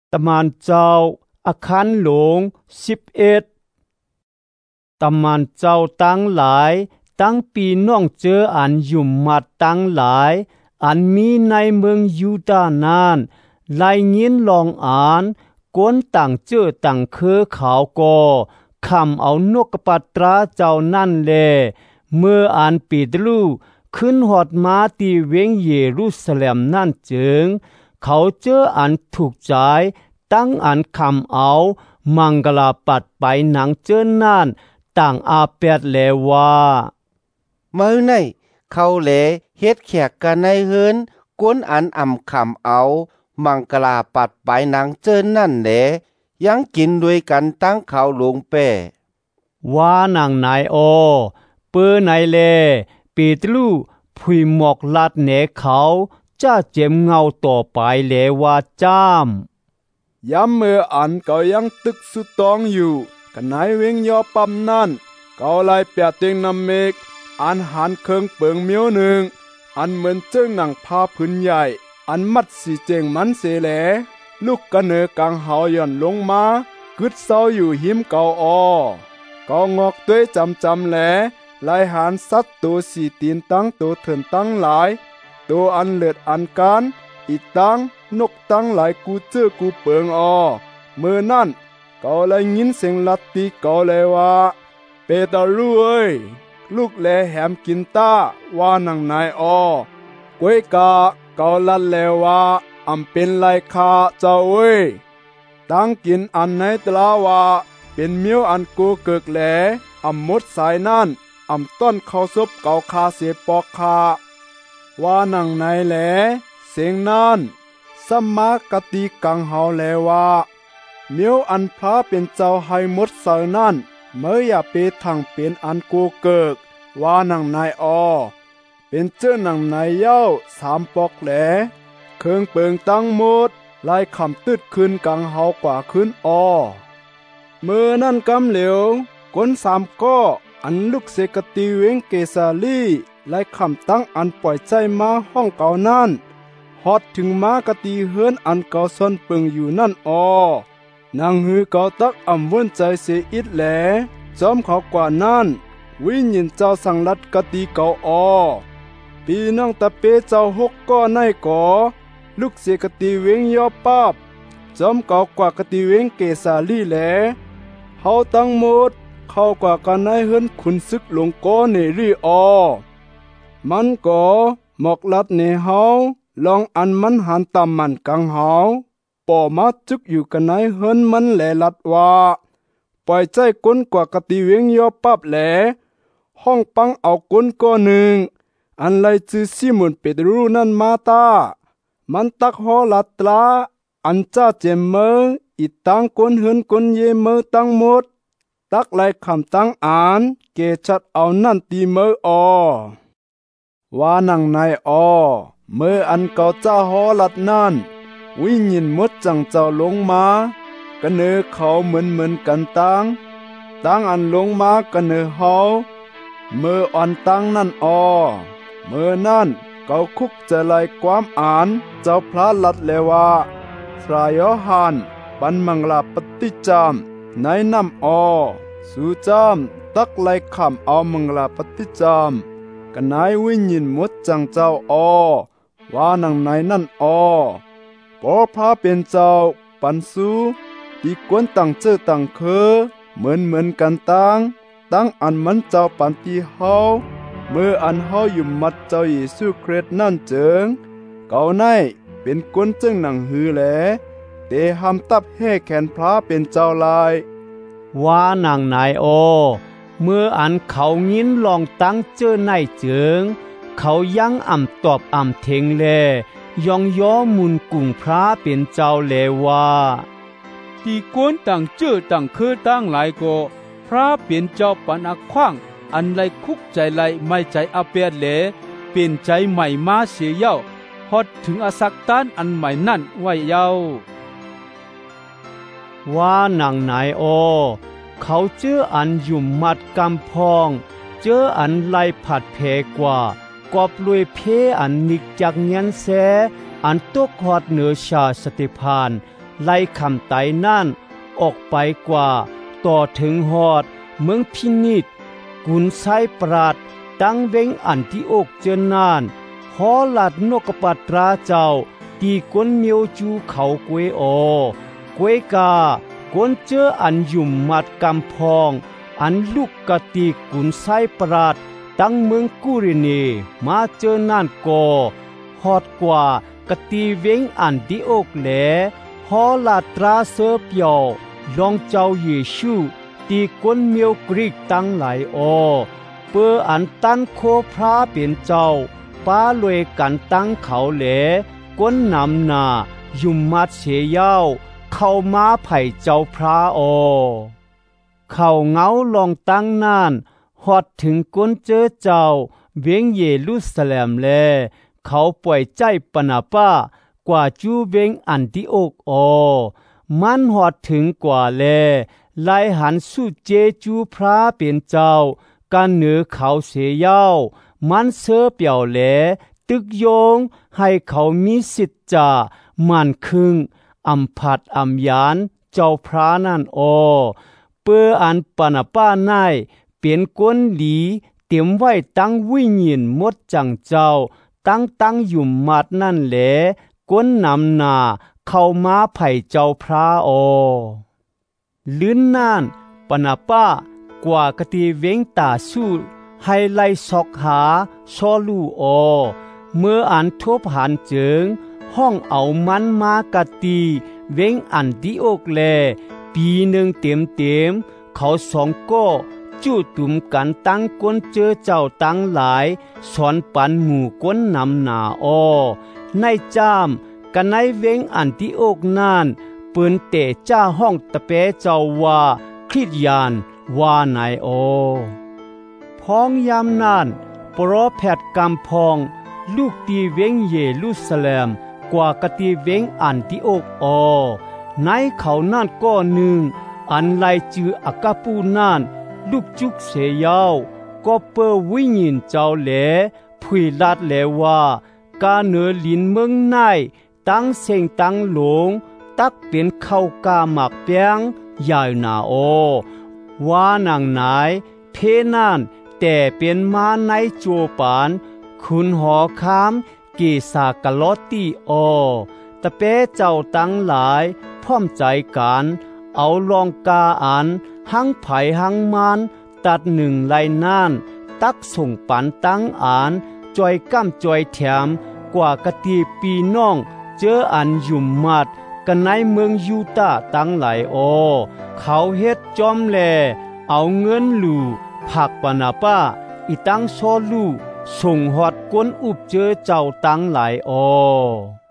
ตะมานเจ้าอาคารหลวง11ตะมานเจ้าตั้งหลายตั้งปีน้องเจออันยุ่มมัดตั้งหลายอันมีในเมืองยูดาห์นานไล่ยินลองอ่านก้นต่างเจอต่างคือขาวก็คำเอานกกระปัตราเจ้านั่นแลเมื่ออ่านปีดรูขึ้นหอดมาตีเวงเยรูซาเล็มนั่นจึงเขาเจออันถูกใจตั้งอันคำเอามังกลาปัดไปหนังเจอนั่นต่างอาเปดแลว่าเมื่อในเขาแลเฮ็ดแขกกันในเฮินกวนอันอ่ำคำเอามังกลาปัดไปหนังเจอนั่นแหลยังกินด้วยกันตั้งเขาหลวงแป้ว่านางนายโอเปื้อไหนเลปีตลูผุยหมอกลัดเหนเขาจ้าเจ็มเงาต่อไปเลว่าจ้ามย้ำเมื่ออันก็ยังตึกสุดตองอยู่กันไหนเวงยอปั๊มนั่นก็ไล่เปียเตียงนำเมกอันหันเคิงเปิงเมียวหนึ่งอันเหมือนเจ้าหนังผ้าพื้นใหญ่อันมัดสีเจงมันเสแหลลูกกระเนอกางหาย่อนลงมากึดเศร้าอยู่หิมเกาอก็งอกด้วยจำแหลลายหานสัตว์ตัวสีตีนตั้งตัวเถินตั้งหลายตัวอันเลือดอันการอีตั้งนกตั้งหลายกูเจอกูเปิงเมื่อนั่นก็เลยยินเสียงลัดตีก็เลยว่าเปตาลูเอ้ยลูกแลแหมกินตาว่านังนายกวยกาเกาลัดแลว่าอำเป็นไรคาเจ้าเอ้ยตั้งกินอันในตลาว่าเป็นเมียวอันกูเกิกแหลอำมดสายนั่นอำต้นเขาซบเกาคาเสปอกคาว่านังนายแหลเสียงนั้นสัมมากติกังเฮาแลว่าเมียวอันพระเป็นเจ้าให้มดสายนั่นเมื่ออย่าเปทางเป็นอันกูเกิกว่านังนายเป็นเจ้านังนายเย้า3ปอกแหลเครื่องเปิงตั้งหมดลายคำตึดขึ้นกังเฮากว่าขึ้นเมื่อนั่นกำเหลวก้น3ก้ออันลูกเสกตีเวงเกซาลีลายคำตั้งอันปล่อยใจมาห้องเก่านั่นฮอดถึงมากตีเฮือนอันเก่าซ่อนเปิงอยู่นั่นนางฮือเก่าตักอำวนใจเสียอิดแหลจอมเขากว่านั่นวิญญาณเจ้าสังลัดกตีเก่าปีน้องตะเปเจ้า6ก้อในก่อลูกเสกตีเวงยอปาบจอมเก่ากว่ากตีเวงเกซาลีแหลเฮาตั้งหมดเข้ากว่ากันในเฮือนขุนศึกหลวงก้อเนรีมันก่อหมอกลัดเนเฮาลองอันมันหันตามมันกังเฮาป่อมาจึกอยู่กันในเฮือนมันแหลลัดว่าปล่อยใจก้นกว่ากตีเวงยอปับแหลห้องปังเอาก้นก้อหนึ่งอันไลจือซิมุนเปตรูนั่นมาตามันตักหอลัดตลาอันจ้าเจมเมออีตังก้นเฮือนก้นเยเมอตั้งหมดตักไลคำตั้งอ่านเกชัดเอานั่นตีเมอว่านังนายเมื่ออันเก่าจ้าหอลัดนั่นวิญญาณมดจังเจ้าลงมากันเนอเขาเหมือนกันตั้งอันลงมากันเนอเฮาเมื่ออ่อนตั้งนั่นเมื่อนั่นเขาคุกจะไล่ความอ่านเจ้าพระลัดเลว่าฟรายอหานปันมังลาปฏิจามในน้ำสู่จามตักไล่คำเอามังลาปฏิจามกันนายวิญญาณมดจังเจ้าว่านังในนั่นปอพระเป็นเจ้าปันสู้ตีกวนตั้งเจอตั้งเหมือนกันตั้งอันมันเจ้าปันตีเฮาเมื่ออันเฮาอยู่มัดเจ้าเยซูคริสต์นั่นเจิงเก่าในเป็นกวนจึงหนังหือแหลเตหำตับแห่แขนพระเป็นเจ้าลายว่านางนายเมื่ออันเขายินลองตั้งเจอในเจิงเขายังอ่ำตอบอ่ำเทงแลยองย้อมุนกุ่งพระเป็นเจ้าแลว่าตีกวนต่างเจอต่างตั้งหลายก็พระเป็นเจ้าปันอักขว้างอันไรคุกใจไรไม่ใจอาเปียดแหลเป็นใจใหม่มาเสียเย้าฮอดถึงอสักตานอันใหม่นั่นไว้เย้าว่านางนายเขาเจออันยุ่มมัดกำพองเจออันไล่ผัดเพกว่ากอบลุยเพอันนิกจากเงียนแสอันตกหอดเหนือชาสติพานไล่คำไตนั่นออกไปกว่าต่อถึงหอดเมืองพินิจกุนไซปราดตั้งเวงอันที่อกเจนนานหอหลัดนกปัตราเจ้าตีก้นเมียวจูเขากวยกวยกาก้นเจออันยุ่มมัดกำพองอันลูกกะตีกุนไซปราดตั้งเมืองกุริเนมาเจอนั่นก่อฮอดกว่ากะตีเวงอันที่อกแหลหอลาตราเสือเปียวลองเจ้าเยซูตีก้นเมียวกรีกตั้งหลายเปื้ออันตันโคพระเป็นเจ้าป้าลวยกันตั้งเขาแหลก้นนำนายุ่มมัดเสียเย้าเข้ามาไผ่เจ้าพระเขาเงาลองตั้งนานฮอดถึงก้นเจอเจ้าเวียงเยรูซาเล็มแลเขาป่วยใจปนาป้ากว่าจูเวงอันติโอกมันหอดถึงกว่าแลไล่หันสู้เจจูพระเป็นเจ้ากันเหนือเขาเสียเย้ามันเสือเปี่ยวแหลตึกโยงให้เขามีสิทธิ์จะมันคึงอำพัดอำยานเจ้าพระนั่นเปื้ออันปนาป้าไนเป็นก้นหลีเตรียมไว้ตั้งวิญญาณมดจังเจ้าตั้งยุ่มมัดนั่นแหละก้นนำนาเข้ามาไผ่เจ้าพระลื่นน่านปนาป้ากว่ากะตีเวงตาสู้ให้ไล่ซอกหาซอลูเมื่ออันทบหันเจิงห้องเอามันมากะตีเวงอันดีอกแลปีหนึ่งเต็มเขาสองก็จู้ตุ่มกันตั้งก้นเจอเจ้าตั้งหลายสอนปันหมู่ก้นนำหนาในจามกันในเวงอันที่อกนานปืนเตะจ้าห้องตะเปเจ้าว่าคริสยานว่านายพ้องยามนานโปรแพทกำพองลูกตีเวงเยรูซาเล็มกว่ากะตีเวงอันที่อกในเขานั่นก็หนึ่งอันไลจืออากาปูนั่นลูกจุกเสียยาวก็เปิดวิญญาณเจ้าแหลผุยลัดแหลว่ากาเหนือลินเมืองในตั้งเสียงตั้งหลงตักเป็นเข้ากาหมักเปียงใหญ่หนาว่านางนายเพนั่นแต่เป็นมาในโจปานคุณหอคามเกสากะลอตีตะเปเจ้าตั้งหลายพร้อมใจกันเอาลองกาอันหังไผ่หังมันตัดหนึ่งไลน่านตักส่งปันตั้งอ่านจอยก้ำจอยแถมกว่ากะตีปีน้องเจออันยุ่มมัดกันในเมืองยูตาตั้งหลายเขาเฮ็ดจอมแลเอาเงินลู่ผักปนาป้าอีตั้งโซลูส่งหอดก้นอุบเจอเจ้าตั้งหลาย